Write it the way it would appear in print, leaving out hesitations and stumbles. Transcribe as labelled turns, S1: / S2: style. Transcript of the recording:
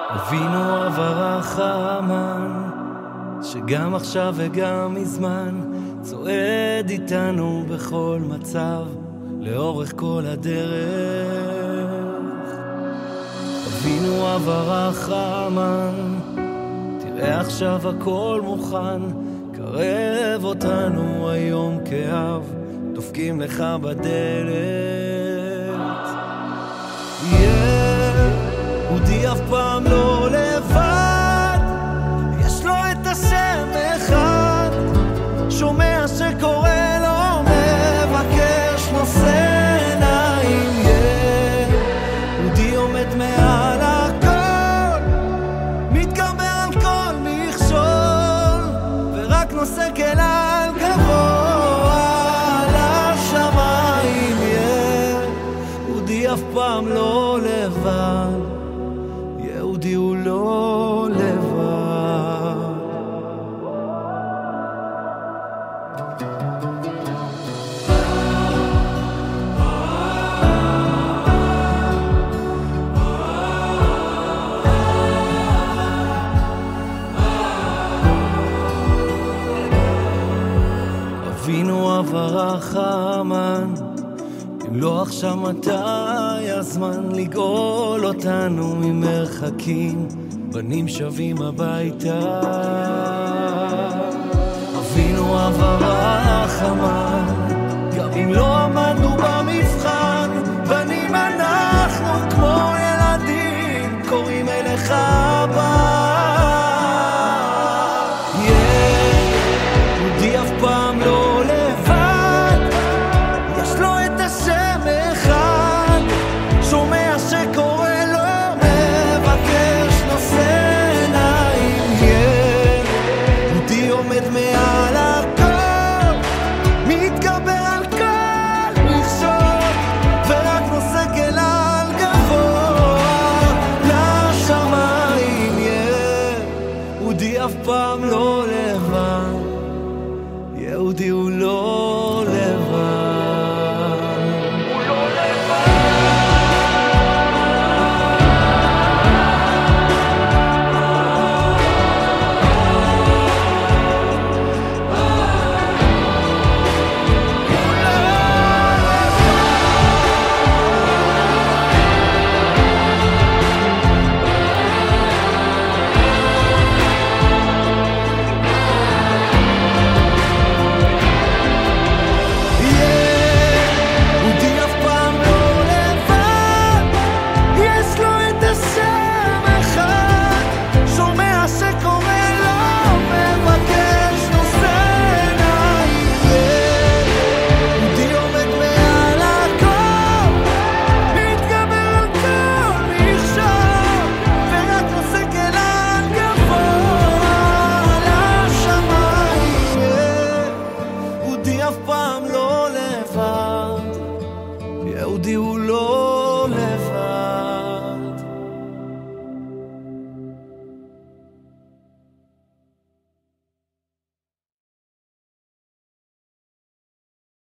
S1: אבינו אברח האמן, שגם עכשיו וגם מזמן צועד איתנו בכל מצב, לאורך כל הדרך. אבינו אברח האמן, תראה עכשיו הכל מוכן, קרב אותנו היום כאב, דופקים לך בדלת. יהודי אף פעם לא לבד, יש לו את השם אחד, שומע שקורא לו, מבקש, נושא עיניים. יהודי עומד מעל הכל, מתגבר על כל מכשול, ורק נושא כלל גבוה לשמיים. יהודי אף פעם לא לבד, יהודי הוא לא לבד. אבינו אברח האמן, אם לא עכשיו מתי הזמן לגאול אותנו ממרחקים, בנים שבים הביתה. אבינו אברח האמן, גם אם לא עמדנו